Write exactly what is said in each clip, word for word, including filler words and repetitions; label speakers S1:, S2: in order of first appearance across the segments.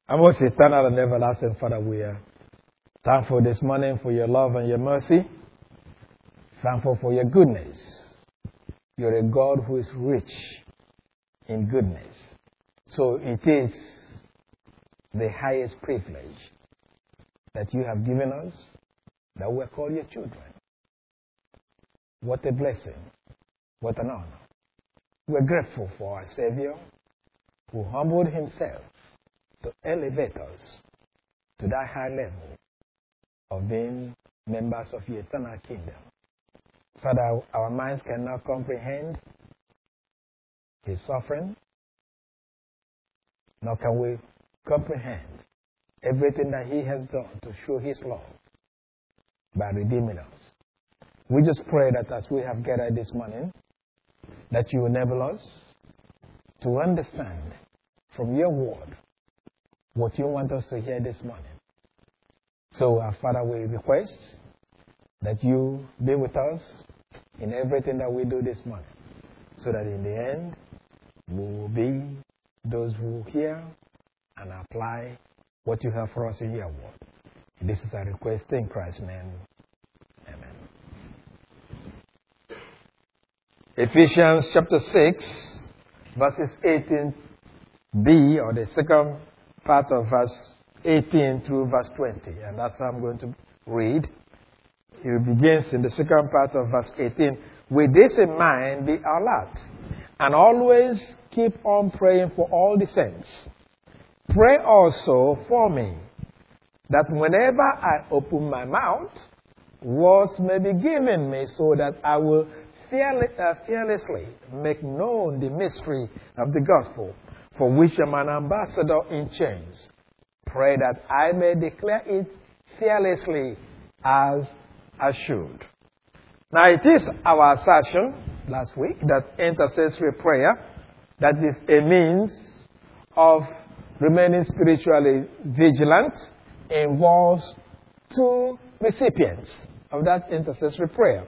S1: Our most eternal and everlasting Father, we are thankful this morning for your love and your mercy. Thankful for your goodness. You're a God who is rich in goodness. So it is the highest privilege that you have given us that we're called your children. What a blessing. What an honor. We're grateful for our Savior who humbled himself to elevate us to that high level of being members of your eternal kingdom. Father, our minds cannot comprehend his suffering, nor can we comprehend everything that he has done to show his love by redeeming us. We just pray that as we have gathered this morning, that you enable us to understand from your word what you want us to hear this morning. So, our Father, we request that you be with us in everything that we do this morning, so that in the end, we will be those who hear and apply what you have for us in your word. This is our request in Christ's name. Amen. Ephesians chapter six, verses eighteen b, or the second part of verse eighteen through verse twenty. And that's how I'm going to read. It begins in the second part of verse eighteen. With this in mind, be alert, and always keep on praying for all the saints. Pray also for me, that whenever I open my mouth, words may be given me, so that I will fearlessly make known the mystery of the gospel, for which I'm an ambassador in chains. Pray that I may declare it fearlessly as I should. Now, it is our assertion last week that intercessory prayer, that is a means of remaining spiritually vigilant, involves two recipients of that intercessory prayer: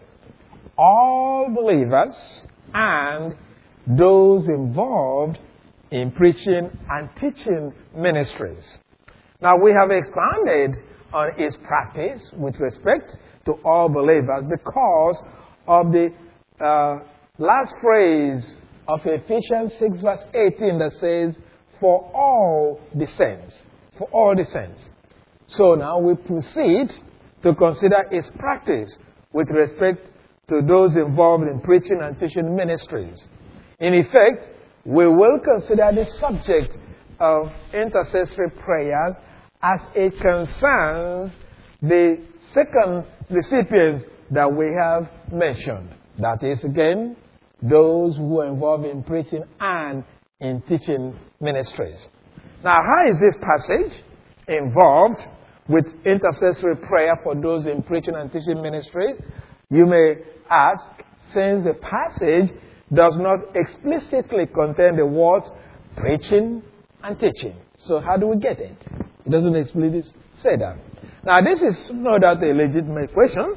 S1: all believers and those involved in preaching and teaching ministries. Now, we have expanded on its practice with respect to all believers because of the uh, last phrase of Ephesians six verse eighteen that says, for all the saints. For all the saints. So now we proceed to consider its practice with respect to those involved in preaching and teaching ministries. In effect, we will consider the subject of intercessory prayer as it concerns the second recipients that we have mentioned. That is, again, those who are involved in preaching and in teaching ministries. Now, how is this passage involved with intercessory prayer for those in preaching and teaching ministries? You may ask, since the passage does not explicitly contain the words preaching and teaching. So how do we get it? It doesn't explicitly say that. Now, this is no doubt a legitimate question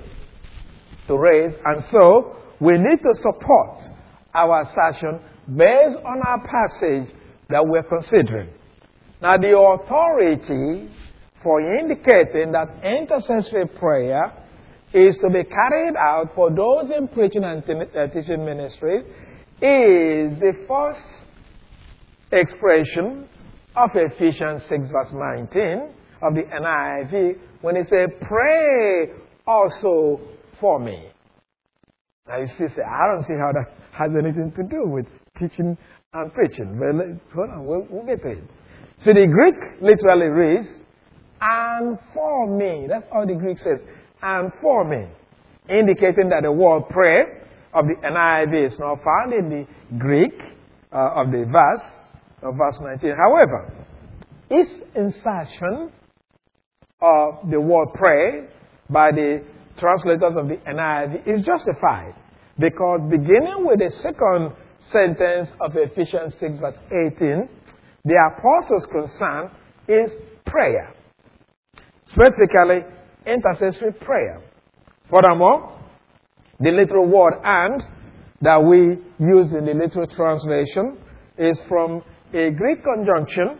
S1: to raise, and so we need to support our assertion based on our passage that we're considering. Now, the authority for indicating that intercessory prayer is to be carried out for those in preaching and teaching ministry is the first expression of Ephesians six verse nineteen of the N I V, when it says, pray also for me. Now you still say, I don't see how that has anything to do with teaching and preaching. Well, hold on, we'll, we'll get to it. So the Greek literally reads, and for me. That's all the Greek says, and for me. Indicating that the word pray of the N I V is not found in the Greek uh, of the verse, of verse nineteen. However, its insertion of the word pray by the translators of the N I V is justified, because beginning with the second sentence of Ephesians six verse eighteen, the apostle's concern is prayer, specifically intercessory prayer. Furthermore, the literal word and that we use in the literal translation is from a Greek conjunction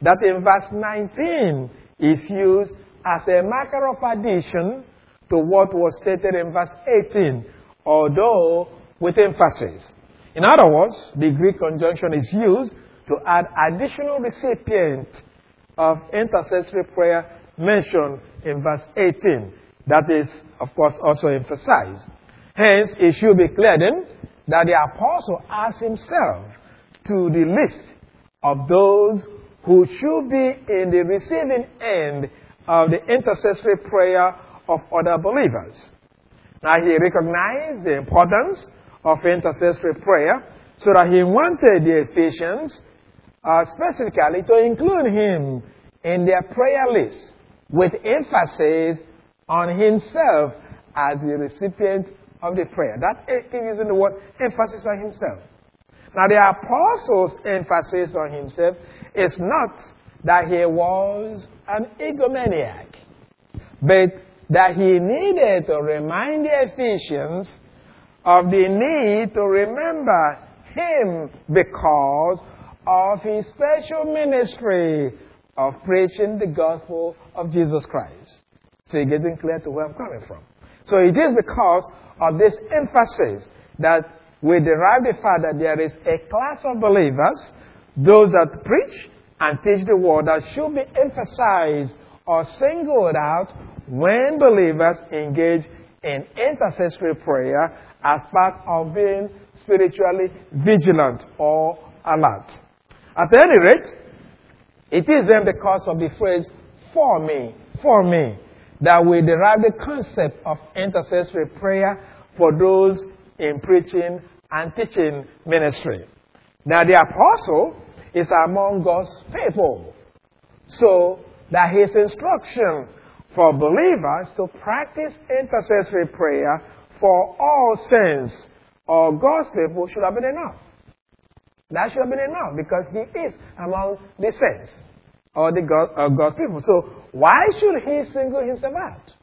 S1: that in verse nineteen is used as a marker of addition to what was stated in verse eighteen, although with emphasis. In other words, the Greek conjunction is used to add additional recipient of intercessory prayer mentioned in verse eighteen. That is, of course, also emphasized. Hence, it should be clear then that the apostle adds himself to the list of those who should be in the receiving end of the intercessory prayer of other believers. Now, he recognized the importance of intercessory prayer, so that he wanted the Ephesians uh, specifically to include him in their prayer list, with emphasis on himself as the recipient of the prayer. That is using the word emphasis on himself. Now, the apostle's emphasis on himself is not that he was an egomaniac, but that he needed to remind the Ephesians of the need to remember him because of his special ministry of preaching the gospel of Jesus Christ. So you're getting clear to where I'm coming from. So it is because of this emphasis that we derive the fact that there is a class of believers, those that preach and teach the word, that should be emphasized or singled out when believers engage in intercessory prayer as part of being spiritually vigilant or alert. At any rate, it is then because of the phrase, for me, for me, that we derive the concept of intercessory prayer for those in preaching and teaching ministry. Now, the apostle is among God's people, so that his instruction for believers to practice intercessory prayer for all saints or God's people should have been enough. That should have been enough because he is among the saints or the God, uh, God's people. So why should he single himself out?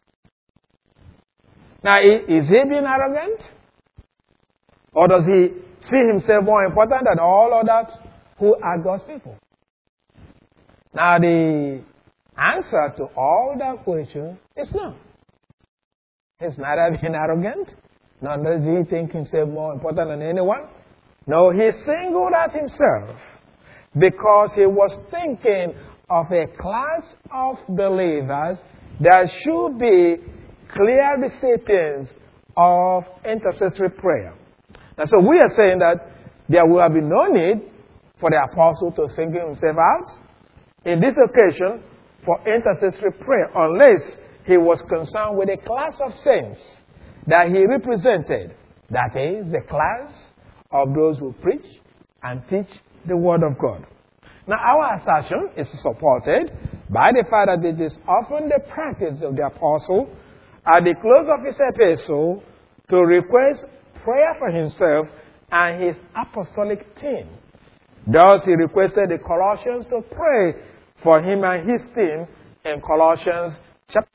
S1: Now, is he being arrogant? Or does he see himself more important than all others who are God's people? Now, the answer to all that question is no. He's neither being arrogant, nor does he think himself more important than anyone. No, he singled out himself because he was thinking of a class of believers that should be clear recipients of intercessory prayer. And so we are saying that there will be no need for the apostle to single himself out in this occasion for intercessory prayer unless he was concerned with a class of saints that he represented. That is, the class of those who preach and teach the Word of God. Now, our assertion is supported by the fact that it is often the practice of the apostle at the close of his epistle to request prayer for himself and his apostolic team. Thus, he requested the Colossians to pray for him and his team in Colossians chapter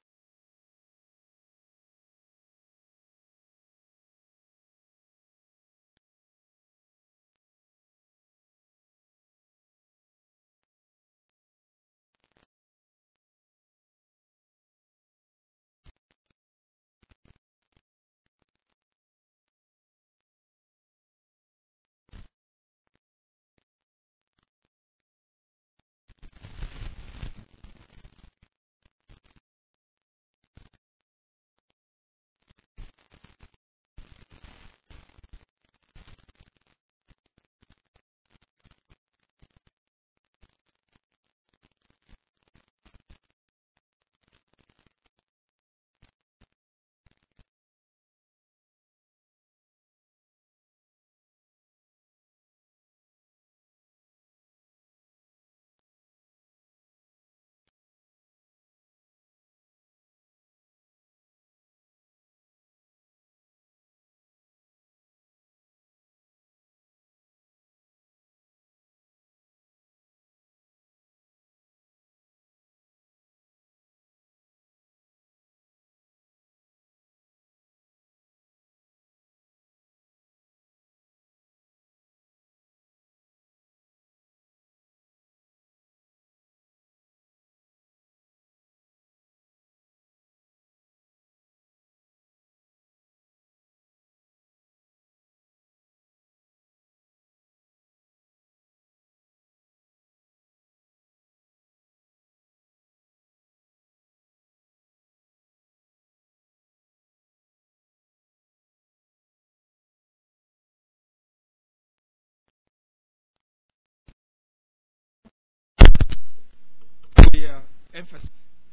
S2: emphasis.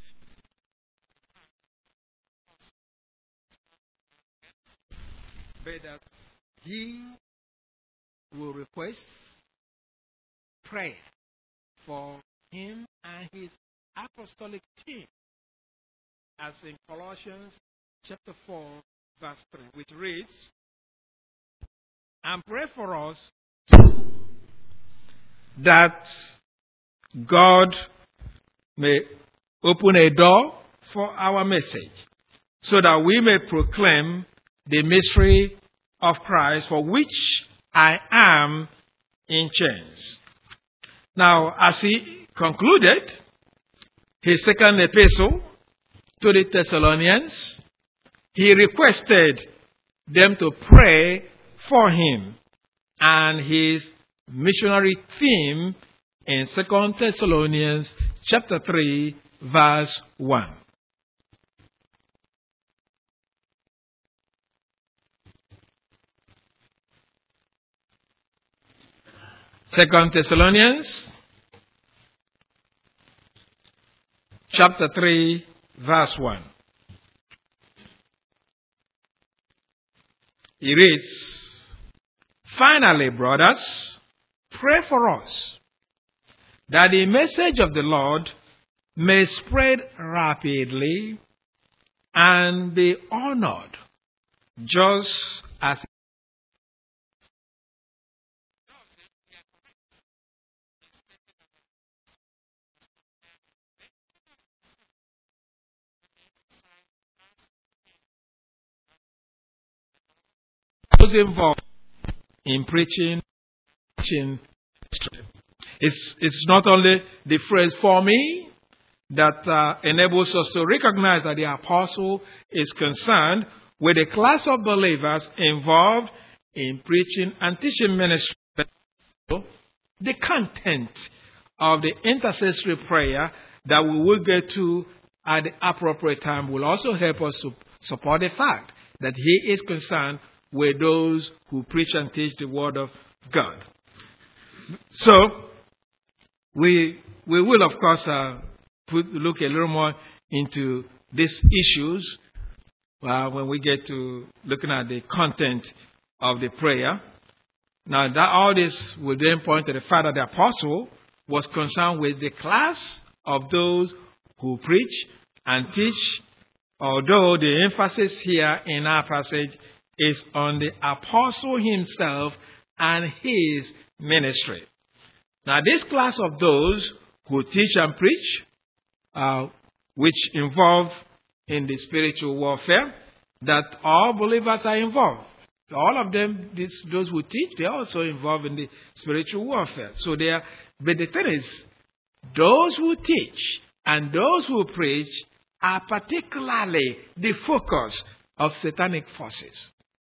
S2: But that he will request prayer for him and his apostolic team, as in Colossians chapter four, verse three, which reads, and pray for us that God may open a door for our message, so that we may proclaim the mystery of Christ, for which I am in chains. Now, as he concluded his second epistle to the Thessalonians, he requested them to pray for him and his missionary theme in Second Thessalonians chapter three, verse one. Second Thessalonians chapter three, verse one. He reads, finally, brothers, pray for us, that the message of the Lord may spread rapidly and be honored, just as those involved in preaching, teaching. It's, it's not only the phrase for me that uh, enables us to recognize that the apostle is concerned with a class of believers involved in preaching and teaching ministry. The content of the intercessory prayer that we will get to at the appropriate time will also help us to support the fact that he is concerned with those who preach and teach the word of God. So, we we will, of course, uh, put, look a little more into these issues uh, when we get to looking at the content of the prayer. Now, that all this will then point to the fact that the apostle was concerned with the class of those who preach and teach, although the emphasis here in our passage is on the apostle himself and his ministry. Now, this class of those who teach and preach, uh, which involve in the spiritual warfare, that all believers are involved. All of them, this, those who teach, they are also involved in the spiritual warfare. So they are, but the thing is, those who teach and those who preach are particularly the focus of satanic forces.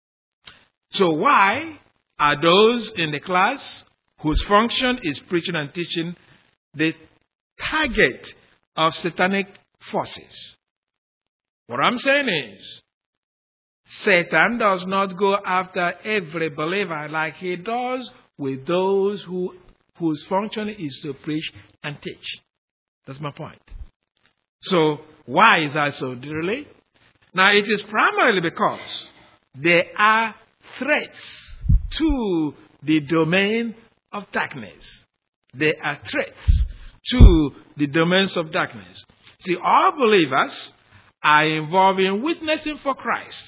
S2: So why are those in the class whose function is preaching and teaching the target of satanic forces? What I'm saying is, Satan does not go after every believer like he does with those who whose function is to preach and teach. That's my point. So why is that so, really? Now, it is primarily because they are threats to the domain of darkness. They are threats to the domains of darkness. See, all believers are involved in witnessing for Christ,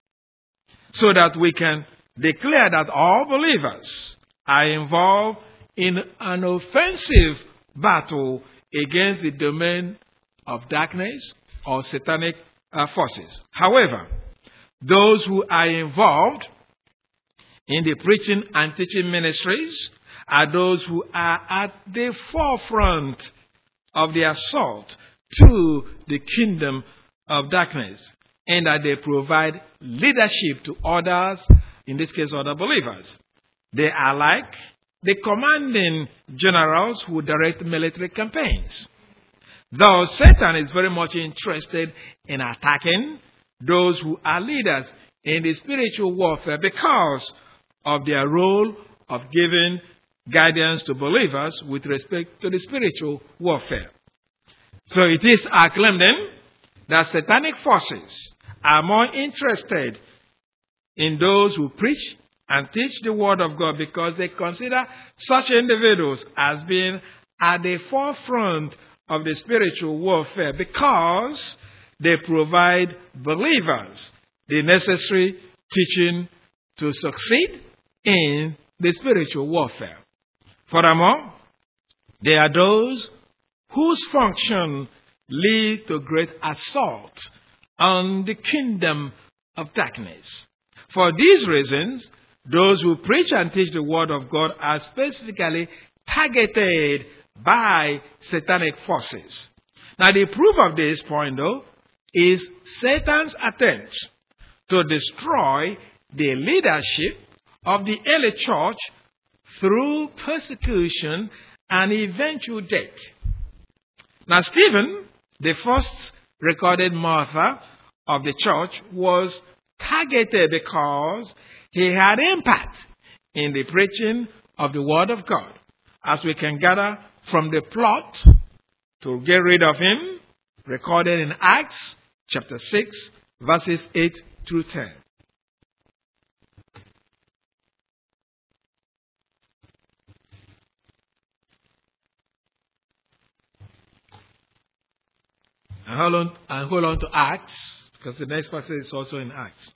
S2: so that we can declare that all believers are involved in an offensive battle against the domain of darkness or satanic uh, forces. However, those who are involved in the preaching and teaching ministries are those who are at the forefront of the assault to the kingdom of darkness, and that they provide leadership to others, in this case other believers. They are like the commanding generals who direct military campaigns. Though Satan is very much interested in attacking those who are leaders in the spiritual warfare because of their role of giving guidance to believers with respect to the spiritual warfare. So it is our claim then that satanic forces are more interested in those who preach and teach the word of God because they consider such individuals as being at the forefront of the spiritual warfare because they provide believers the necessary teaching to succeed in the spiritual warfare. Furthermore, there are those whose function lead to great assault on the kingdom of darkness. For these reasons, those who preach and teach the word of God are specifically targeted by satanic forces. Now, the proof of this point, though, is Satan's attempt to destroy the leadership of the early church through persecution and eventual death. Now, Stephen, the first recorded martyr of the church, was targeted because he had impact in the preaching of the word of God, as we can gather from the plot to get rid of him, recorded in Acts chapter six, verses eight through ten. And hold on, and hold on to Acts, because the next passage is also in Acts.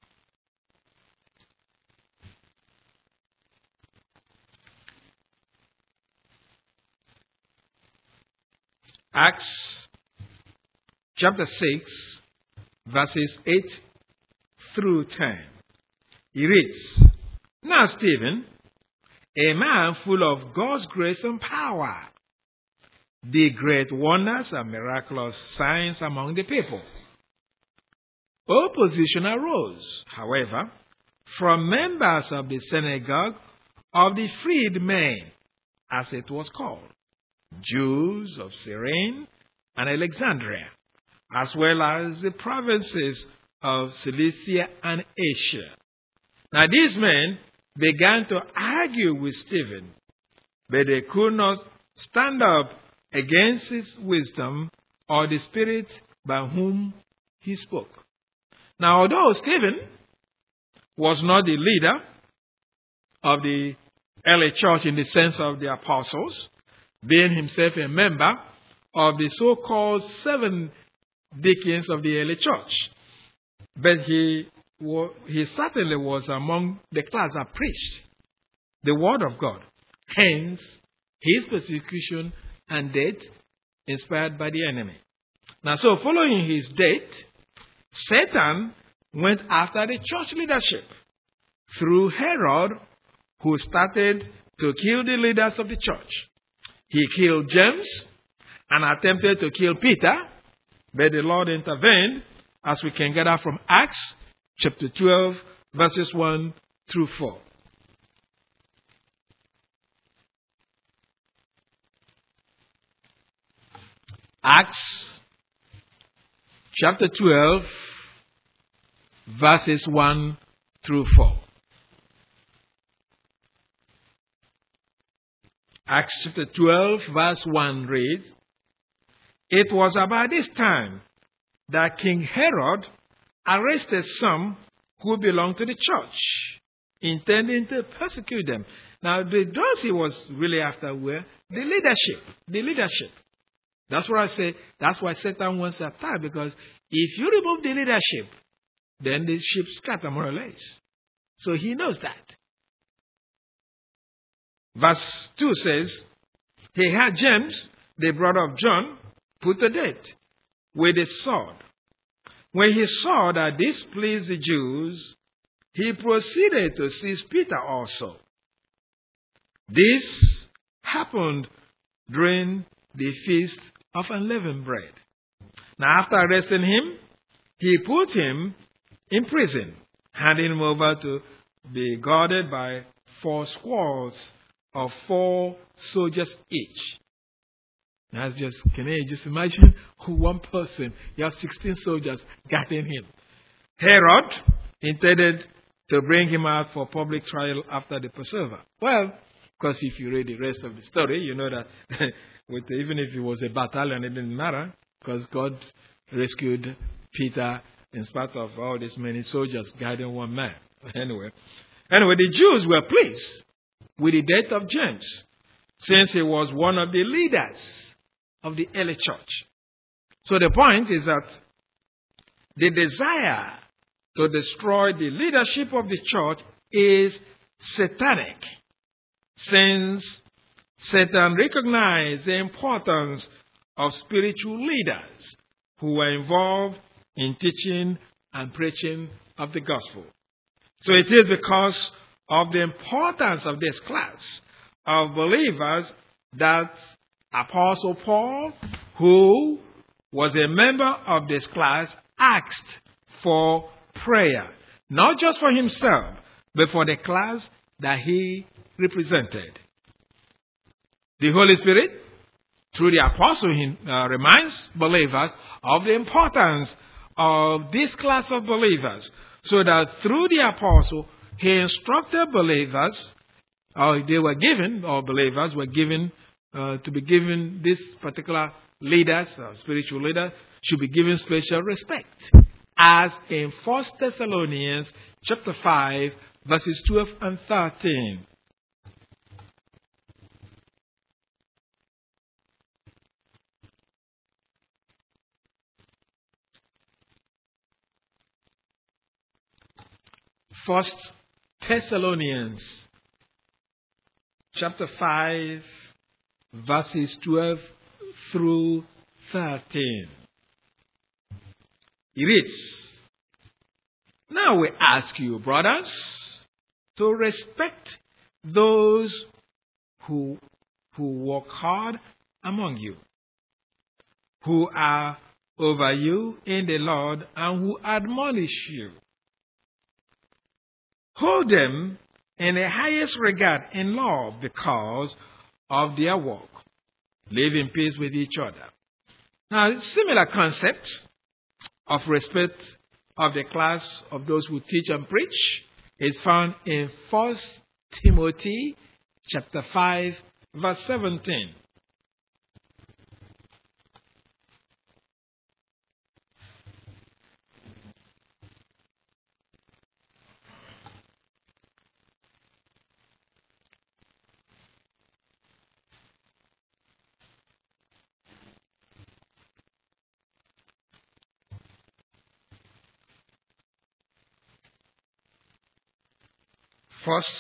S2: Acts chapter six, verses eight through ten. He reads, Now Stephen, a man full of God's grace and power, did great wonders and miraculous signs among the people. Opposition arose, however, from members of the synagogue of the freedmen, as it was called, Jews of Cyrene and Alexandria, as well as the provinces of Cilicia and Asia. Now these men began to argue with Stephen, but they could not stand up against his wisdom or the spirit by whom he spoke. Now, although Stephen was not the leader of the early church in the sense of the apostles, being himself a member of the so-called seven deacons of the early church, but he, he certainly was among the class that preached the word of God. Hence, his persecution and death inspired by the enemy. Now, so following his death, Satan went after the church leadership through Herod, who started to kill the leaders of the church. He killed James and attempted to kill Peter, but the Lord intervened, as we can gather from Acts chapter twelve, verses one through four. Acts chapter twelve, verses one through four. Acts chapter twelve, verse one reads, It was about this time that King Herod arrested some who belonged to the church, intending to persecute them. Now, the, those he was really after were the leadership. The leadership. That's what I say. That's why Satan wants to attack, because if you remove the leadership, then the sheep scatter more or less. So he knows that. Verse two says, He had James, the brother of John, put to death with a sword. When he saw that this pleased the Jews, he proceeded to seize Peter also. This happened during the feast of unleavened bread. Now, after arresting him, he put him in prison, handing him over to be guarded by four squads of four soldiers each. That's just, can you just imagine who one person, you have sixteen soldiers guarding him. Herod intended to bring him out for public trial after the Passover. Well, because if you read the rest of the story, you know that with, even if it was a battalion, it didn't matter. because God rescued Peter in spite of all these many soldiers guiding one man. Anyway, anyway, the Jews were pleased with the death of James, since he was one of the leaders of the early church. So the point is that the desire to destroy the leadership of the church is satanic, since Satan recognized the importance of spiritual leaders who were involved in teaching and preaching of the gospel. So it is because of the importance of this class of believers that Apostle Paul, who was a member of this class, asked for prayer, not just for himself, but for the class that he represented. The Holy Spirit, through the apostle, he, uh, reminds believers of the importance of this class of believers, so that through the apostle, he instructed believers, or they were given, or believers were given, uh, to be given this particular leaders, or spiritual leaders, should be given special respect. As in First Thessalonians chapter five, verses twelve and thirteen. First Thessalonians chapter five, verses twelve through thirteen. It reads, "Now we ask you, brothers, to respect those who, who work hard among you, who are over you in the Lord and who admonish you. Hold them in the highest regard in love because of their work. Live in peace with each other." Now, similar concept of respect of the class of those who teach and preach is found in First Timothy chapter five, verse seventeen. First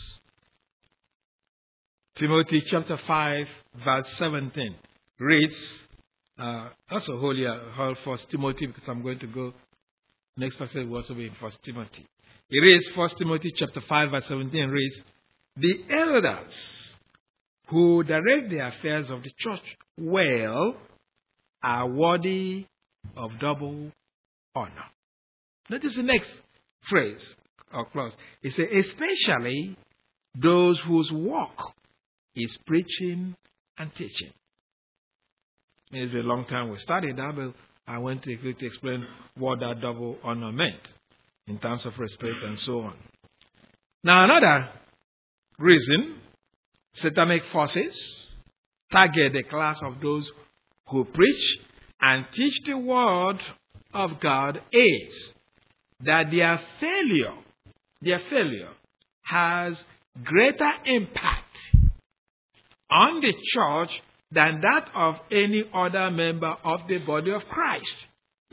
S2: Timothy chapter five, verse seventeen reads, uh, also hold your hold First Timothy, because I'm going to go, next passage will also be in First Timothy. It reads, First Timothy chapter five, verse seventeen reads, "The elders who direct the affairs of the church well are worthy of double honor." Notice the next phrase or clause. It says, especially those whose work is preaching and teaching. It's been a long time we studied that, but I went to quickly explain what that double honor meant in terms of respect and so on. Now, another reason satanic forces target the class of those who preach and teach the word of God is that their failure, their failure has greater impact on the church than that of any other member of the body of Christ.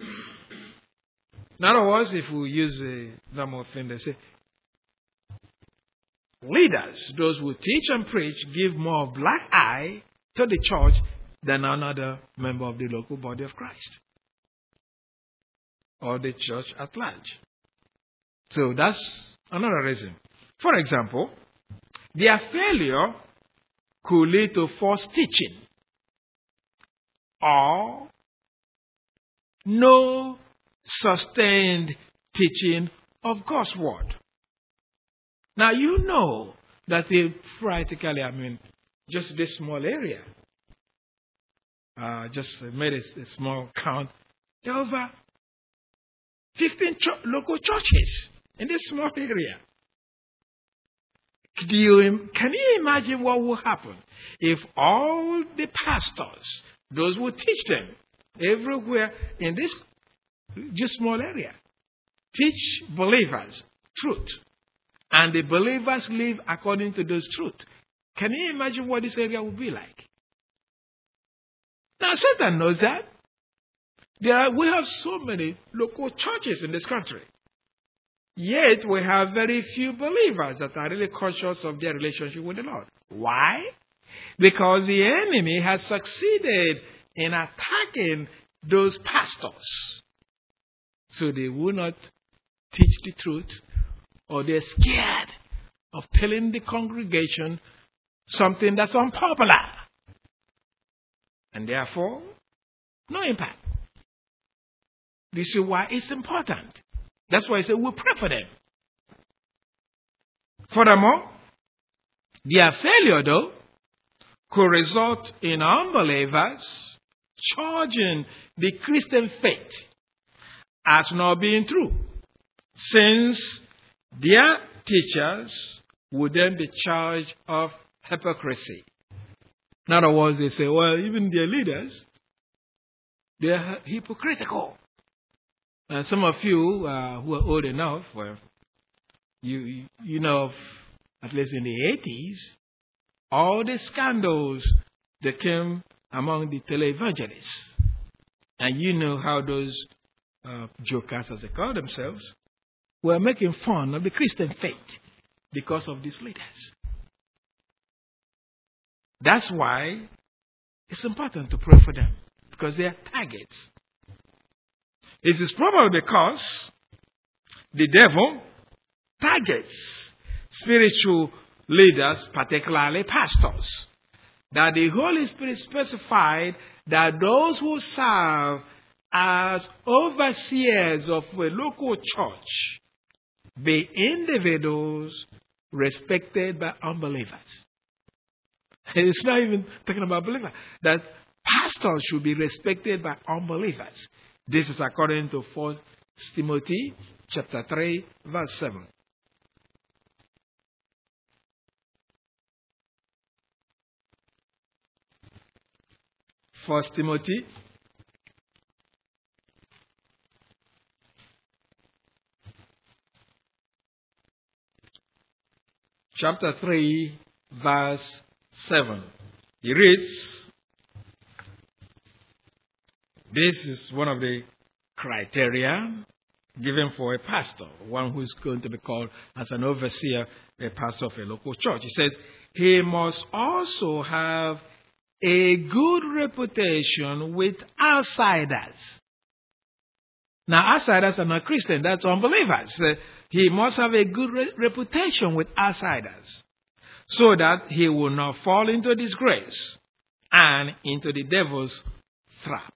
S2: In other words, if we use a normal thing, they say, leaders, those who teach and preach, give more black eye to the church than another member of the local body of Christ or the church at large. So that's another reason. For example, their failure could lead to false teaching or no sustained teaching of God's word. Now, you know that they practically, I mean, just this small area, uh, just made a, a small count, there are over fifteen ch- local churches in this small area. Do you, can you imagine what will happen if all the pastors, those who teach them, everywhere in this just small area. Teach believers truth. And the believers live according to those truths. Can you imagine what this area would be like? Now, Satan knows that. There are, we have so many local churches in this country. Yet, we have very few believers that are really conscious of their relationship with the Lord. Why? Because the enemy has succeeded in attacking those pastors. So they will not teach the truth, or they're scared of telling the congregation something that's unpopular. And therefore, no impact. This is why it's important. That's why I say we'll pray for them. Furthermore, their failure, though, could result in unbelievers charging the Christian faith as not being true, since their teachers would then be charged of hypocrisy. In other words, they say, well, even their leaders, they are hypocritical. And some of you uh, who are old enough, well, you you know, at least in the eighties, all the scandals that came among the televangelists. And you know how those uh, jokers, as they call themselves, were making fun of the Christian faith because of these leaders. That's why it's important to pray for them, because they are targets. It is probably because the devil targets spiritual leaders, particularly pastors, that the Holy Spirit specified that those who serve as overseers of a local church be individuals respected by unbelievers. It's not even talking about believers. That pastors should be respected by unbelievers. This is according to First Timothy chapter three, verse seven. First Timothy chapter three, verse seven. He reads, this is one of the criteria given for a pastor, one who is going to be called as an overseer, a pastor of a local church. He says, he must also have a good reputation with outsiders. Now, outsiders are not Christians, that's unbelievers. He must have a good re- reputation with outsiders, so that he will not fall into disgrace and into the devil's trap.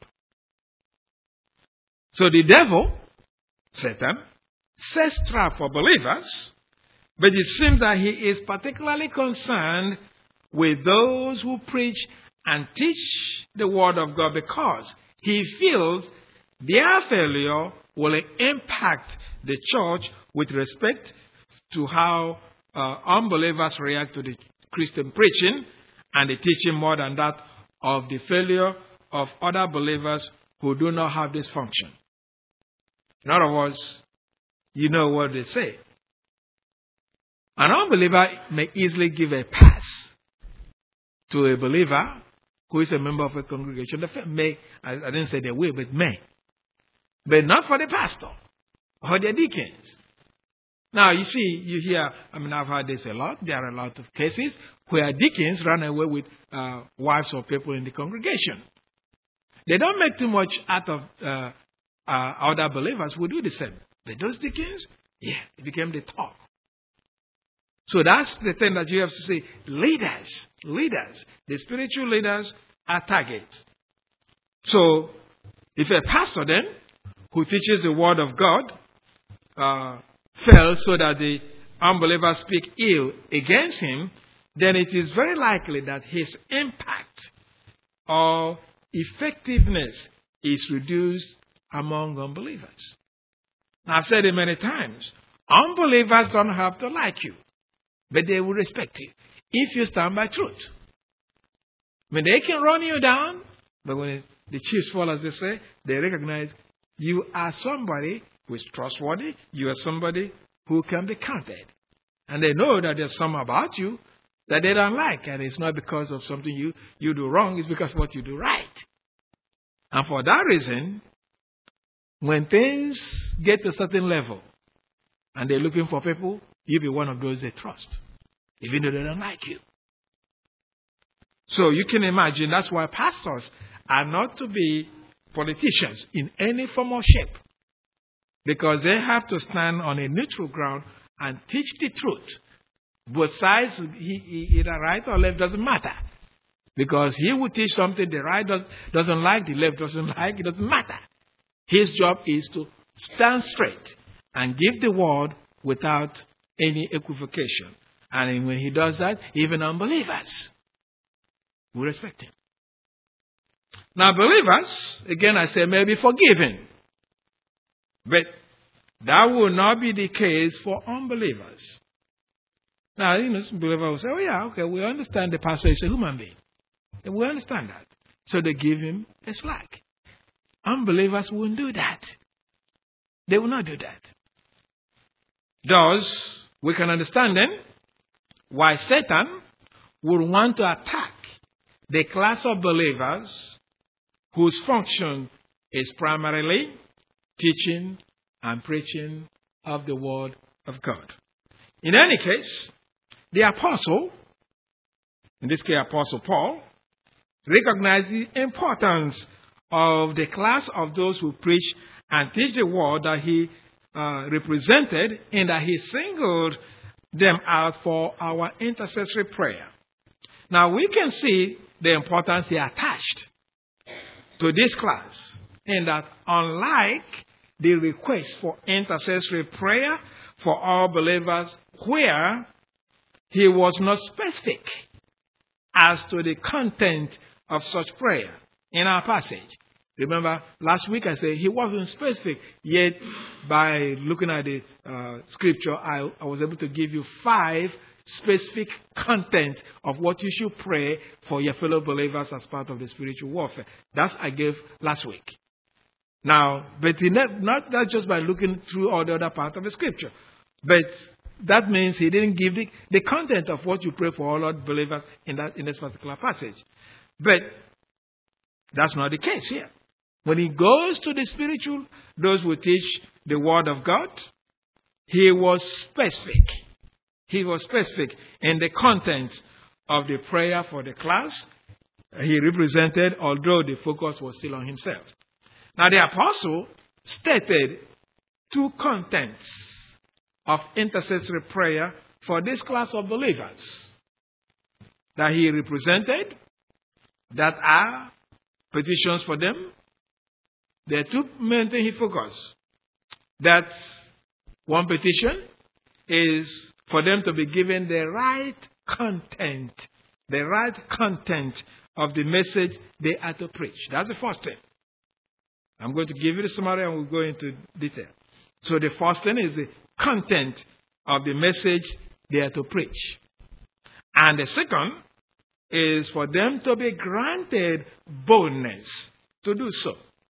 S2: So the devil, Satan, sets trap for believers, but it seems that he is particularly concerned with those who preach and teach the word of God, because he feels their failure will impact the church with respect to how uh, unbelievers react to the Christian preaching and the teaching, more than that of the failure of other believers who do not have this function. In other words, you know what they say. An unbeliever may easily give a pass to a believer who is a member of a congregation. The may, I, I didn't say they will, but may. But not for the pastor or the deacons. Now, you see, you hear, I mean, I've heard this a lot. There are a lot of cases where deacons run away with uh, wives of people in the congregation. They don't make too much out of uh, uh, other believers who do the same. But those deacons, yeah, it became the talk. So that's the thing that you have to say. Leaders, leaders, the spiritual leaders are targets. So if a pastor then, who teaches the word of God, uh, fell so that the unbelievers speak ill against him, then it is very likely that his impact or effectiveness is reduced among unbelievers. Now, I've said it many times. Unbelievers don't have to like you, but they will respect you if you stand by truth. I mean, they can run you down, but when it, the chiefs fall, as they say, they recognize you are somebody who is trustworthy. You are somebody who can be counted. And they know that there's some about you that they don't like. And it's not because of something you, you do wrong. It's because of what you do right. And for that reason, when things get to a certain level and they're looking for people, you'll be one of those they trust, even though they don't like you. So you can imagine that's why pastors are not to be politicians in any form or shape, because they have to stand on a neutral ground and teach the truth. Both sides, he, he, either right or left, doesn't matter. Because he will teach something the right does, doesn't like, the left doesn't like, it doesn't matter. His job is to stand straight and give the word without any equivocation. And when he does that, even unbelievers will respect him. Now, believers, again I say, may be forgiven. But that will not be the case for unbelievers. Now, you know, some believers will say, oh yeah, okay, we understand the pastor is a human being. And we understand that. So they give him a slack. Unbelievers won't do that. They will not do that. Thus, we can understand then why Satan would want to attack the class of believers whose function is primarily teaching and preaching of the Word of God. In any case, the apostle, in this case Apostle Paul, recognized the importance of the class of those who preach and teach the Word that he uh, represented, and that he singled them out for our intercessory prayer. Now we can see the importance he attached to this class, in that unlike the request for intercessory prayer for all believers, where he was not specific as to the content of such prayer in our passage. Remember, last week I said he wasn't specific, yet by looking at the uh, scripture, I, I was able to give you five specific content of what you should pray for your fellow believers as part of the spiritual warfare. That's I gave last week. Now, but not, not that just by looking through all the other parts of the scripture, but that means he didn't give the, the content of what you pray for all other believers in that in this particular passage. But that's not the case here. When he goes to the spiritual, those who teach the word of God, he was specific. He was specific in the content of the prayer for the class he represented, although the focus was still on himself. Now the apostle stated two contents of intercessory prayer for this class of believers that he represented, that are petitions for them. There are two main things he focused. That one petition is for them to be given the right content, the right content of the message they are to preach. That's the first thing. I'm going to give you the summary and we'll go into detail. So the first thing is the content of the message they are to preach. And the second is for them to be granted boldness to do so.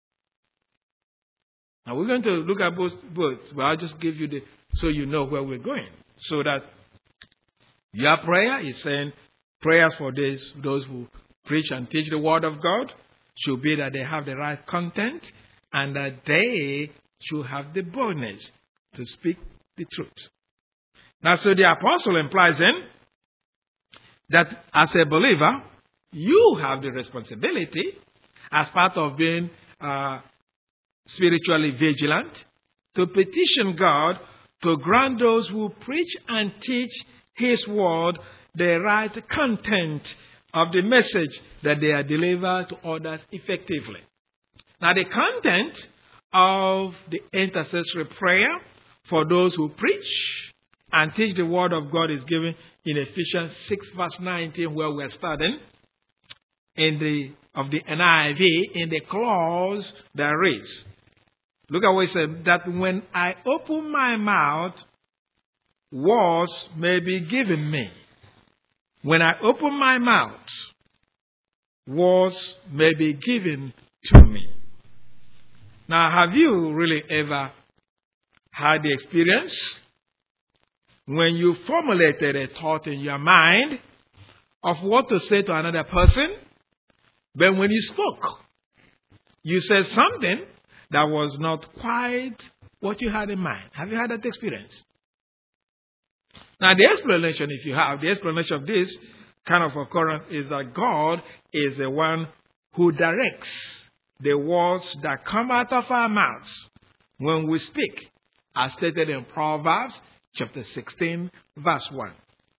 S2: Now we're going to look at both, both, but I'll just give you the, so you know where we're going. So that your prayer is saying prayers for this, those who preach and teach the word of God should be that they have the right content and that they should have the boldness to speak the truth. Now, so the apostle implies then that as a believer, you have the responsibility as part of being uh, spiritually vigilant to petition God to grant those who preach and teach His word the right content of the message that they are delivered to others effectively. Now, the content of the intercessory prayer for those who preach and teach the word of God is given in Ephesians six verse nineteen, where we're studying in the of the N I V in the clause that reads. Look at what it said, that when I open my mouth, words may be given me. When I open my mouth, words may be given to me. Now, have you really ever had the experience when you formulated a thought in your mind of what to say to another person, but when you spoke, you said something that was not quite what you had in mind? Have you had that experience? Now, the explanation, if you have, the explanation of this kind of occurrence is that God is the one who directs the words that come out of our mouths when we speak, as stated in Proverbs chapter sixteen, verse one.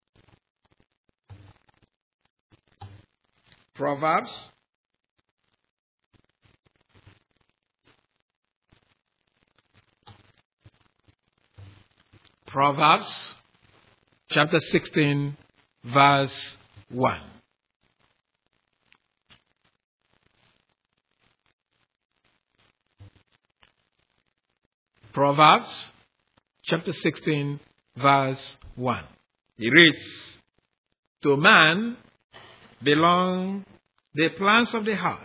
S2: Proverbs Proverbs chapter sixteen, verse one. Proverbs chapter sixteen, verse one. It reads, "To man belong the plans of the heart,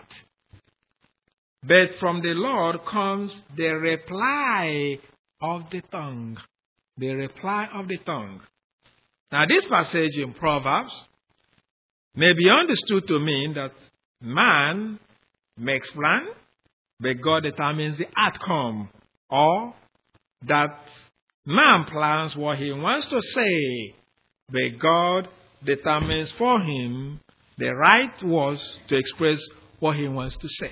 S2: but from the Lord comes the reply of the tongue." The reply of the tongue. Now, this passage in Proverbs may be understood to mean that man makes plan, but God determines the outcome, or that man plans what he wants to say, but God determines for him the right words to express what he wants to say.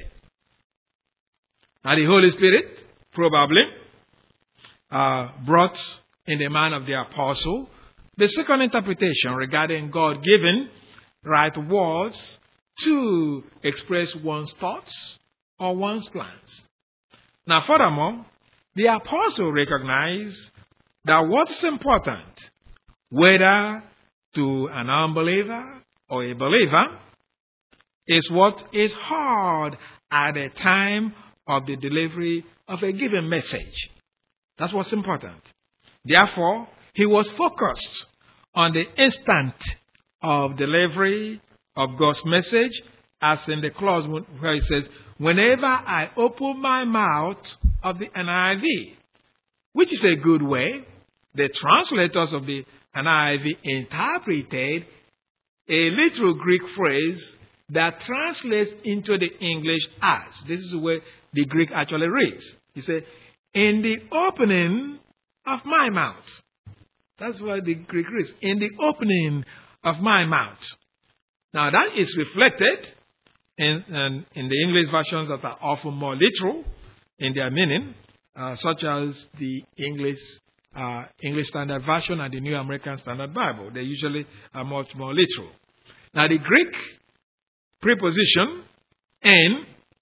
S2: Now, the Holy Spirit probably uh, brought in the mind of the apostle the second interpretation regarding God giving right words to express one's thoughts or one's plans. Now, furthermore, the apostle recognized that what's important, whether to an unbeliever or a believer, is what is heard at the time of the delivery of a given message. That's what's important. Therefore, he was focused on the instant of delivery of God's message, as in the clause where it says, "Whenever I open my mouth," of the N I V, which is a good way. The translators of the N I V interpreted a literal Greek phrase that translates into the English as. This is the way the Greek actually reads. He said, "In the opening of my mouth." That's what the Greek reads. "In the opening of my mouth." Now that is reflected in, in, in the English versions that are often more literal in their meaning, uh, such as the English uh, English Standard Version and the New American Standard Bible. They usually are much more literal. Now the Greek preposition "in,"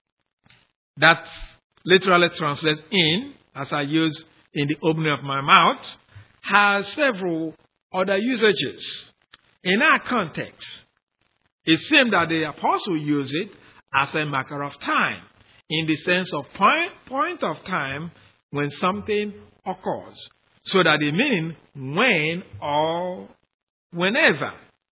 S2: that literally translates "in," as I use "in the opening of my mouth," has several other usages. In our context, it seems that the apostle used it as a marker of time, in the sense of point, point of time when something occurs, so that the meaning "when" or "whenever"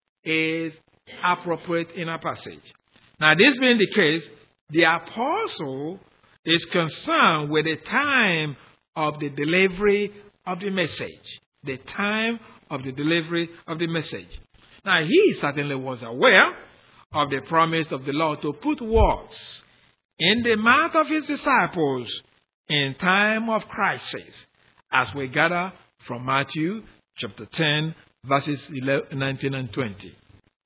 S2: is appropriate in a passage. Now, this being the case, the apostle is concerned with the time of the delivery of the message. The time of the delivery of the message. Now, he certainly was aware of the promise of the Lord to put words in the mouth of his disciples in time of crisis, as we gather from Matthew chapter ten, verses nineteen and twenty.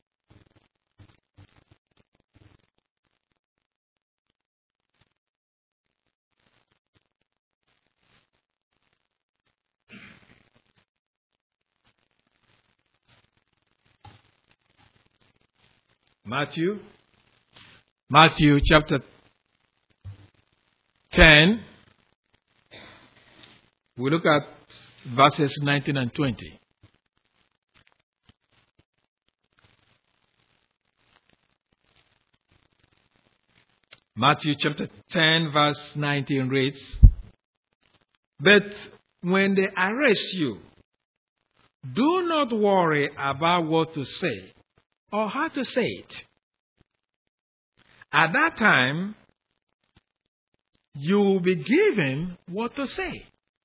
S2: Matthew, Matthew chapter ten, we look at verses nineteen and twenty. Matthew chapter ten, verse nineteen reads, "But when they arrest you, do not worry about what to say or how to say it. At that time, you will be given what to say.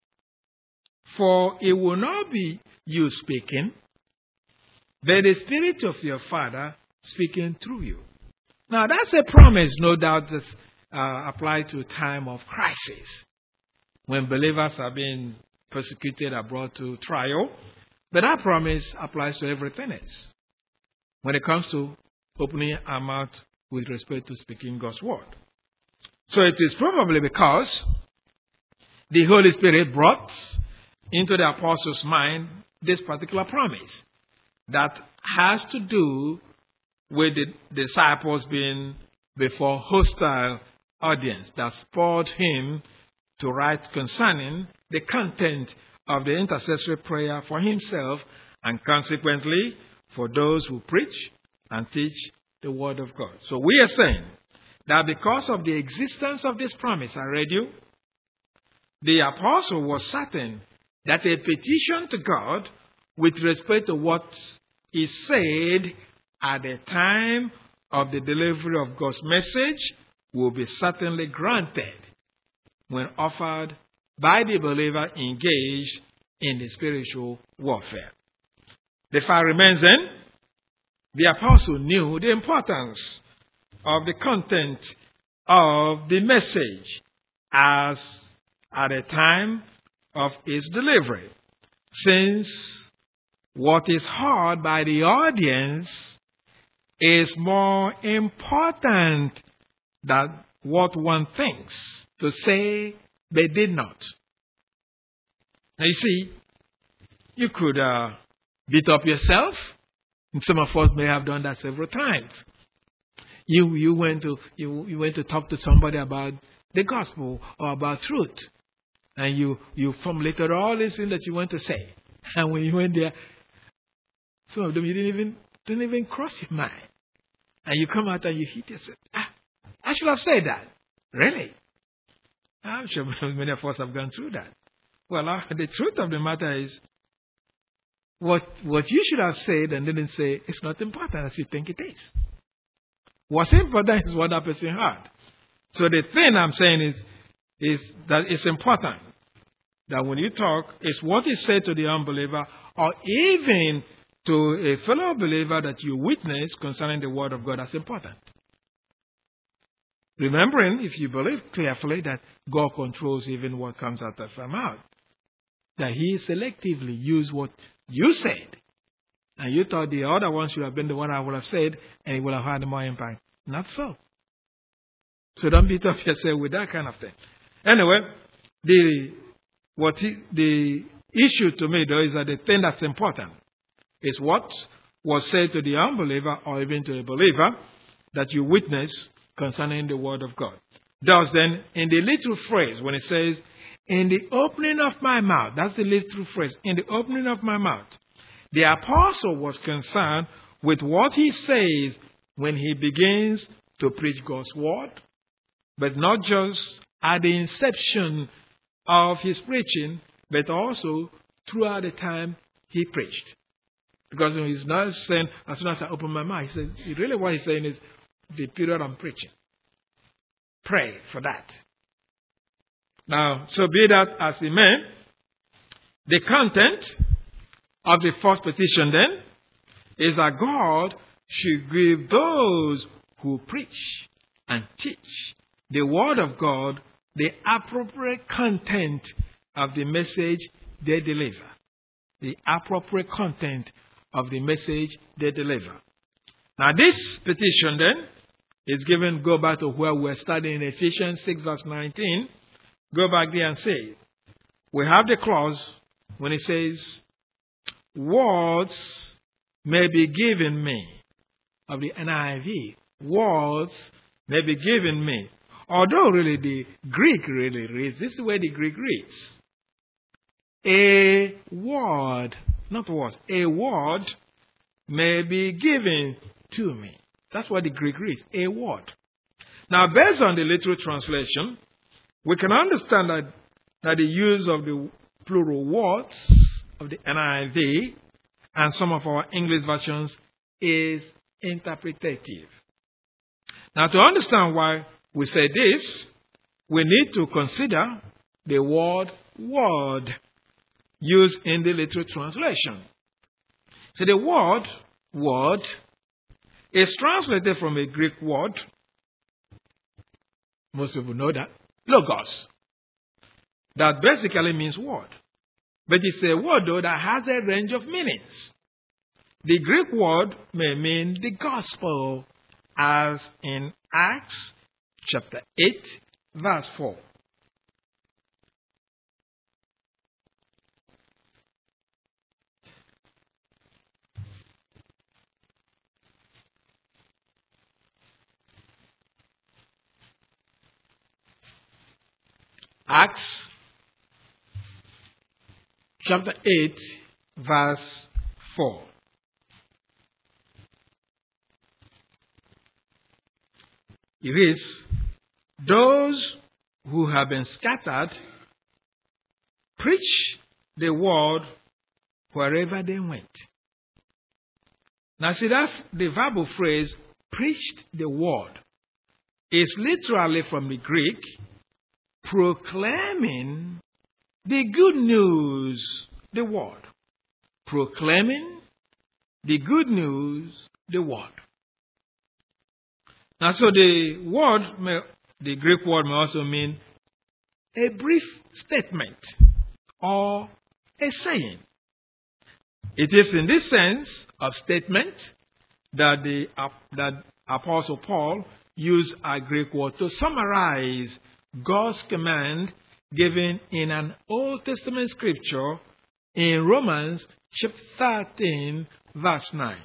S2: For it will not be you speaking, but the Spirit of your Father speaking through you. Now, that's a promise, no doubt, that's uh, applied to a time of crisis, when believers are being persecuted or brought to trial. But that promise applies to everything else when it comes to opening our mouth with respect to speaking God's word. So it is probably because the Holy Spirit brought into the apostles' mind this particular promise that has to do with the disciples being before hostile audience that spurred him to write concerning the content of the intercessory prayer for himself and consequently for those who preach and teach the word of God. So we are saying that because of the existence of this promise, I read you, the apostle was certain that a petition to God with respect to what is said at the time of the delivery of God's message will be certainly granted when offered by the believer engaged in the spiritual warfare. The fact remains then, the apostle knew the importance of the content of the message as at the time of its delivery, since what is heard by the audience is more important than what one thinks to say but did not. Now you see, you could uh, beat up yourself, and some of us may have done that several times. You you went to you, you went to talk to somebody about the gospel or about truth, and you you formulated all these things that you want to say, and when you went there, some of them you didn't even didn't even cross your mind, and you come out and you hit yourself. Ah, I should have said that. Really? I'm sure many of us have gone through that. Well, uh, the truth of the matter is, what what you should have said and didn't say is not important as you think it is. What's important is what that person heard. So the thing I'm saying is, is that it's important that when you talk, it's what is said to the unbeliever or even to a fellow believer that you witness concerning the word of God that's important. Remembering, if you believe carefully, that God controls even what comes out of your mouth, that He selectively used what you said, and you thought the other one should have been the one I would have said, and it would have had more impact. Not so. So don't beat up yourself with that kind of thing. Anyway, the what he, the issue to me though is that the thing that's important is what was said to the unbeliever or even to a believer that you witness concerning the word of God. Thus then, in the little phrase, when it says, in the opening of my mouth, that's the little phrase, in the opening of my mouth, the apostle was concerned with what he says when he begins to preach God's word, but not just at the inception of his preaching, but also throughout the time he preached. Because he's not saying, as soon as I open my mouth, he says, really what he's saying is, the period I'm preaching. Pray for that. Now, so be that as it may, the content of the first petition then is that God should give those who preach and teach the word of God the appropriate content of the message they deliver. The appropriate content of the message they deliver. Now, this petition then is given, go back to where we're studying Ephesians six verse nineteen. Go back there and say, we have the clause when it says, words may be given me, of the N I V. Words may be given me. Although really the Greek really reads, this is the way the Greek reads. A word, not words, a word may be given to me. That's what the Greek reads, a word. Now, based on the literal translation, we can understand that, that the use of the plural words of the N I V and some of our English versions is interpretative. Now, to understand why we say this, we need to consider the word word used in the literal translation. So the word word is translated from a Greek word. Most people know that. Logos. That basically means word. But it's a word, though, that has a range of meanings. The Greek word may mean the gospel, as in Acts chapter eight, verse four. Acts chapter eight, verse four. It reads, "Those who have been scattered preach the word wherever they went." Now see that the verbal phrase, preached the word, is literally from the Greek, proclaiming the good news, the word. Proclaiming the good news, the word. Now, so the word, may, the Greek word may also mean a brief statement or a saying. It is in this sense of statement that the that Apostle Paul used a Greek word to summarize God's command given in an Old Testament scripture in Romans chapter thirteen, verse nine.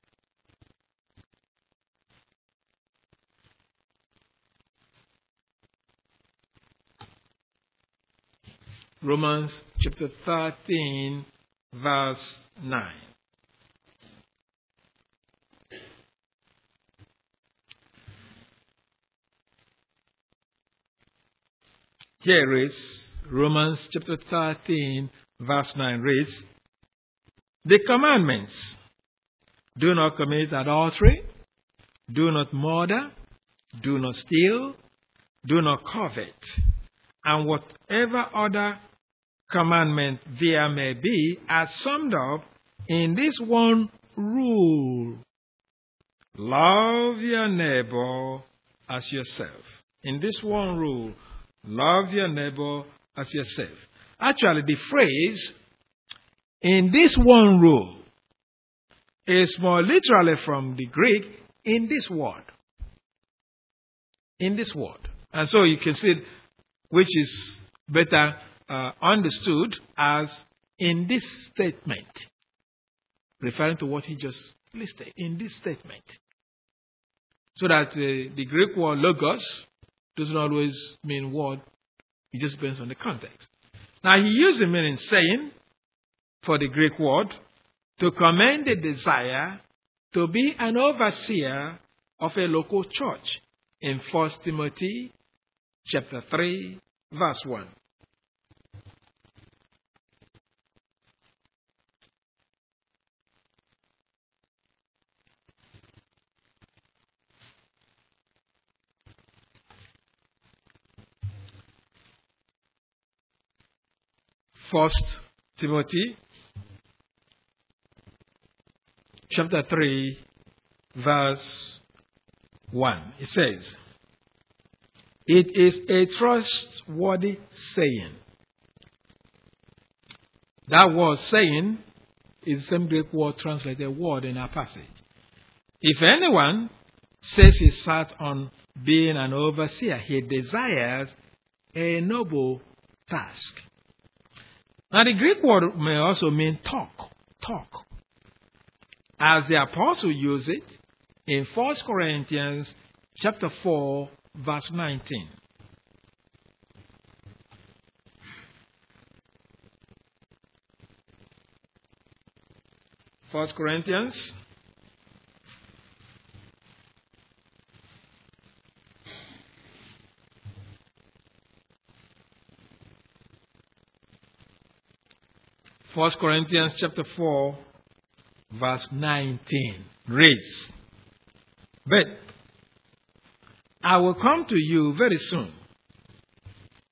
S2: Romans chapter thirteen, verse nine. Here is Romans chapter thirteen, verse nine reads, "The commandments: do not commit adultery, do not murder, do not steal, do not covet, and whatever other commandment there may be, are summed up in this one rule: love your neighbor as yourself." In this one rule, love your neighbor as yourself. Actually, the phrase, "in this one rule," is more literally from the Greek, "in this word." In this word. And so you can see which is better uh, understood as "in this statement," referring to what he just listed, in this statement. So that uh, the Greek word logos doesn't always mean word, it just depends on the context. Now he used the meaning saying for the Greek word to commend the desire to be an overseer of a local church in First Timothy chapter three, verse one. First Timothy chapter three, verse one. It says, "It is a trustworthy saying." That word saying is the same Greek word translated word in our passage. "If anyone says he sat on being an overseer, he desires a noble task." Now the Greek word may also mean talk, talk, as the apostle used it in First Corinthians chapter four, verse nineteen. First Corinthians First Corinthians chapter four, verse nineteen reads, "But I will come to you very soon,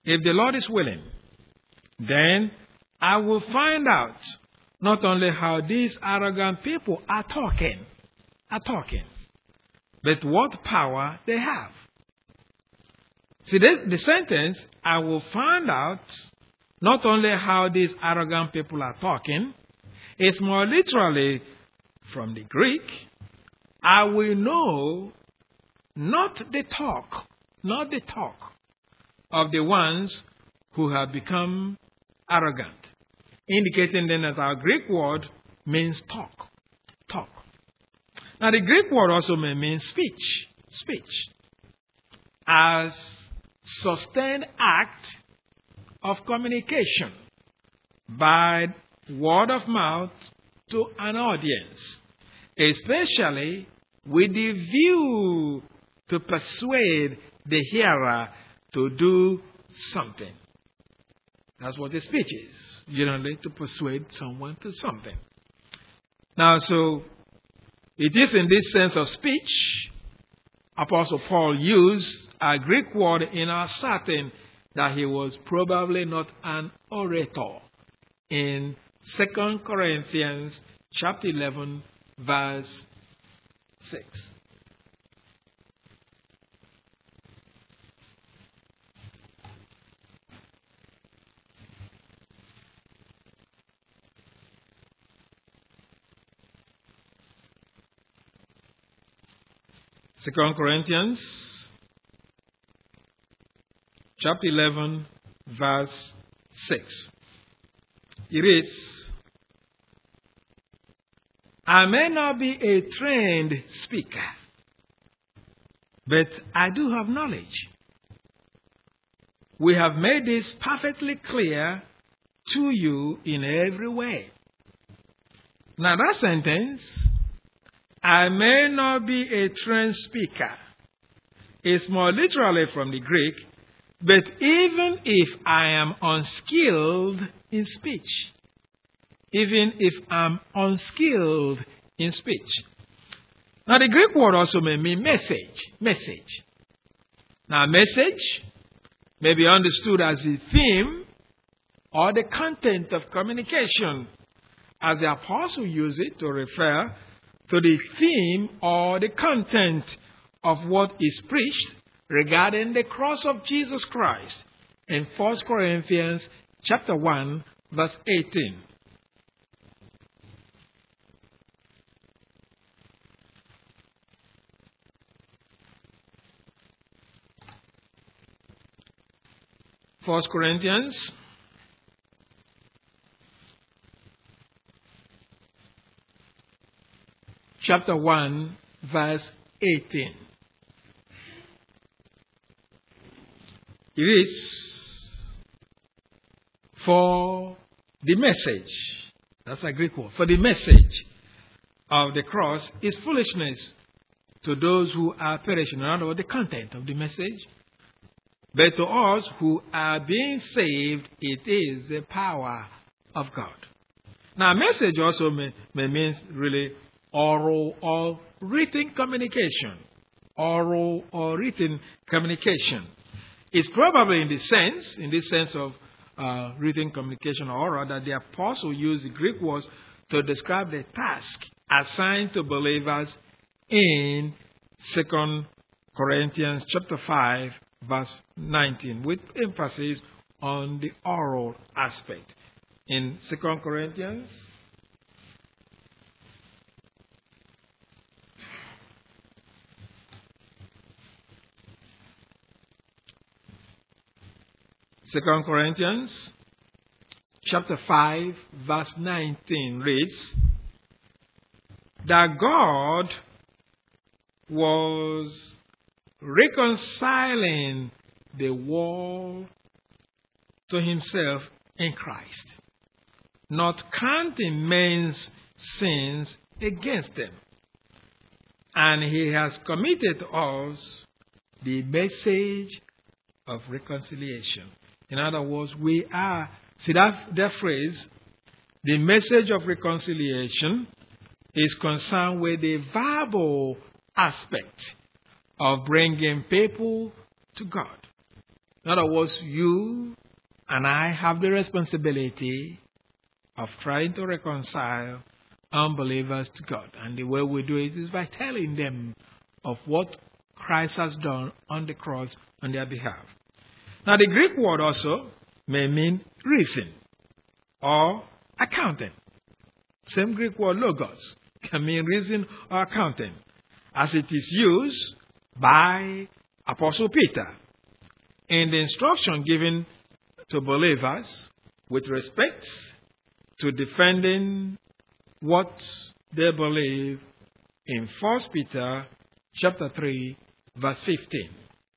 S2: if the Lord is willing, then I will find out not only how these arrogant people are talking, are talking, but what power they have. See, this, the sentence, I will find out not only how these arrogant people are talking, it's more literally from the Greek, I will know not the talk, not the talk of the ones who have become arrogant, indicating then that our Greek word means talk, talk. Now the Greek word also may mean speech, speech, as sustained act of communication by word of mouth to an audience, especially with the view to persuade the hearer to do something. That's what a speech is, generally to persuade someone to something. Now, so it is in this sense of speech Apostle Paul used a Greek word in asserting that he was probably not an orator in Second Corinthians chapter eleven, verse six. Second Corinthians chapter eleven, verse six. It reads, I may not be a trained speaker, but I do have knowledge. We have made this perfectly clear to you in every way. Now that sentence, I may not be a trained speaker, is more literally from the Greek, but even if I am unskilled in speech, even if I'm unskilled in speech. Now the Greek word also may mean message, message. Now message may be understood as the theme or the content of communication, as the apostle used it to refer to the theme or the content of what is preached regarding the cross of Jesus Christ in First Corinthians chapter one, verse eighteen. First Corinthians chapter one, verse eighteen. It is for the message, that's a Greek word, for the message of the cross is foolishness to those who are perishing. In other words, the content of the message. But to us who are being saved, it is the power of God. Now, message also may, may mean really oral or written communication. Oral or written communication. It's probably in the sense, in this sense of uh, written communication or oral, that the apostle used the Greek words to describe the task assigned to believers in Second Corinthians chapter five, verse nineteen, with emphasis on the oral aspect. In Second Corinthians Second Corinthians chapter five, verse nineteen reads that God was reconciling the world to himself in Christ, not counting men's sins against them. And he has committed to us the message of reconciliation. In other words, we are, see that, that phrase, the message of reconciliation is concerned with the verbal aspect of bringing people to God. In other words, you and I have the responsibility of trying to reconcile unbelievers to God. And the way we do it is by telling them of what Christ has done on the cross on their behalf. Now, the Greek word also may mean reason or accounting. Same Greek word, logos, can mean reason or accounting, as it is used by Apostle Peter in the instruction given to believers with respect to defending what they believe in First Peter chapter three, verse fifteen.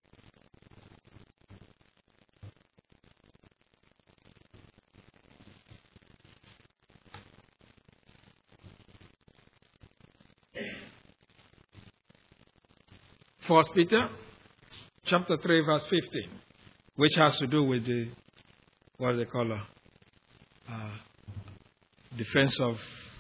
S2: First Peter chapter three, verse fifteen, which has to do with the, what do they call it, uh, defense of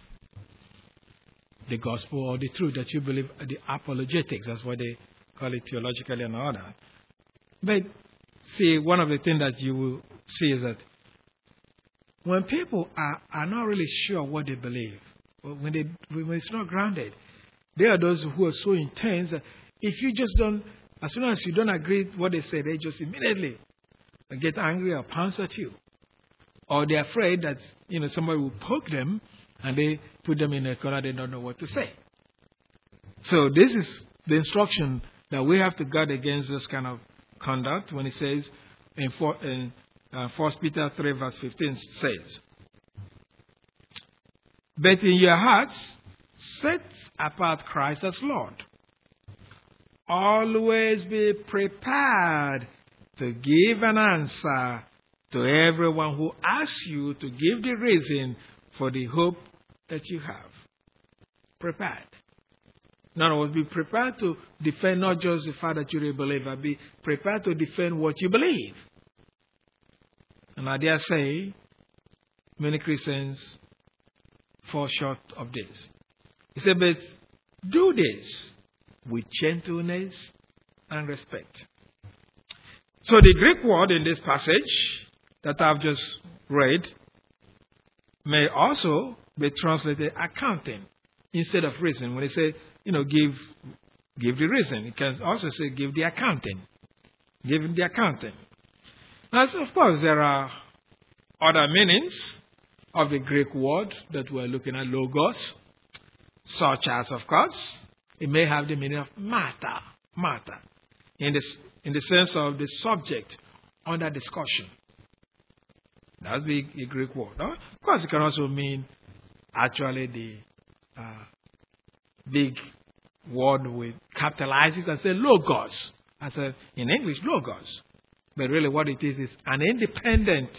S2: the gospel or the truth that you believe, the apologetics, that's what they call it theologically and all that. But see, one of the things that you will see is that when people are, are not really sure what they believe, when, they, when it's not grounded, there are those who are so intense that if you just don't, as soon as you don't agree with what they say, they just immediately get angry or pounce at you. Or they're afraid that, you know, somebody will poke them and they put them in a corner, they don't know what to say. So this is the instruction that we have to guard against this kind of conduct when it says in, four, in uh, First Peter three, verse fifteen says, "But in your hearts, set apart Christ as Lord. Always be prepared to give an answer to everyone who asks you to give the reason for the hope that you have." Prepared. In other words, be prepared to defend not just the fact that you're a believer, be prepared to defend what you believe. And I dare say, many Christians fall short of this. He said, but do this with gentleness and respect. So the Greek word in this passage that I've just read may also be translated accounting instead of reason. When they say, you know, give give the reason, it can also say give the accounting. Give the accounting. Now, so of course, there are other meanings of the Greek word that we're looking at, logos, such as, of course, it may have the meaning of matter, matter, in the, in the sense of the subject under discussion. That's the, the Greek word. No? Of course, it can also mean actually the uh, big word with capitalizes and say logos, as a, in English, logos. But really what it is is an independent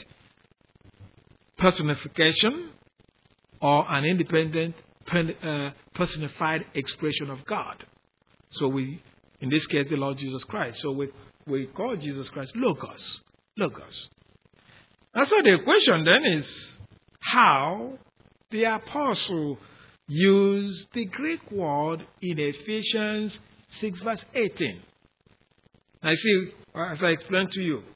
S2: personification or an independent uh, personified expression of God. So we, in this case, the Lord Jesus Christ. So we, we call Jesus Christ Logos. Logos. And so the question then is how the apostle used the Greek word in Ephesians six verse eighteen. Now see, as I explained to you,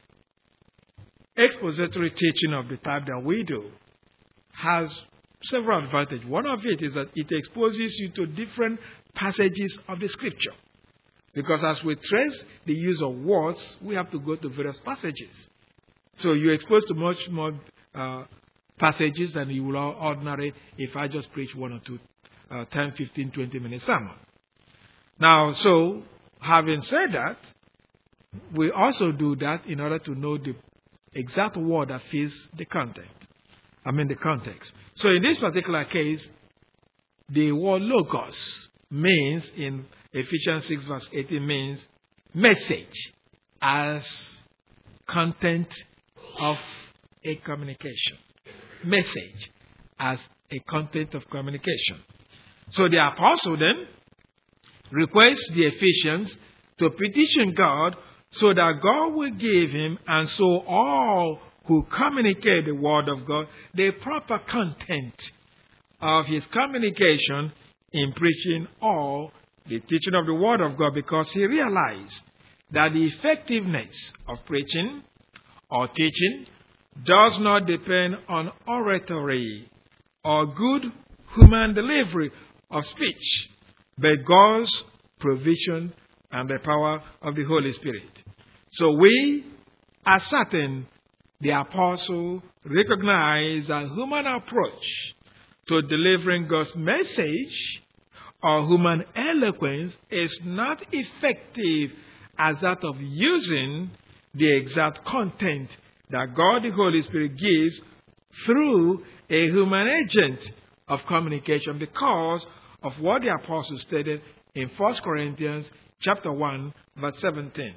S2: expository teaching of the type that we do has several advantages. One of it is that it exposes you to different passages of the scripture. Because as we trace the use of words, we have to go to various passages. So you're exposed to much more uh, passages than you will ordinarily if I just preach one or two, uh, ten, fifteen, twenty minute sermon. Now, so having said that, we also do that in order to know the exact word that fits the content. I mean the context. So in this particular case, the word logos means, in Ephesians six verse eighteen, means message as content of a communication. Message as a content of communication. So the apostle then requests the Ephesians to petition God so that God will give him, and so all who communicate the word of God, the proper content of his communication in preaching or the teaching of the word of God, because he realized that the effectiveness of preaching or teaching does not depend on oratory or good human delivery of speech, but God's provision and the power of the Holy Spirit. So we are certain the apostle recognized a human approach to delivering God's message or human eloquence is not effective as that of using the exact content that God the Holy Spirit gives through a human agent of communication, because of what the apostle stated in First Corinthians chapter one, verse seventeen.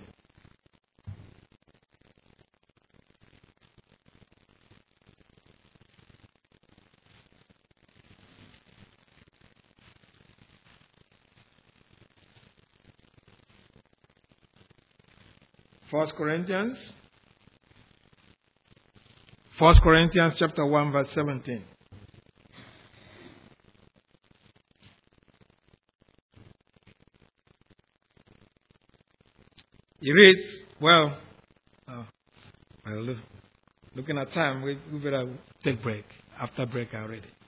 S2: First Corinthians, First Corinthians chapter one, verse seventeen. He reads, well, oh, well look, looking at time, we, we better take break. After break, I'll read it.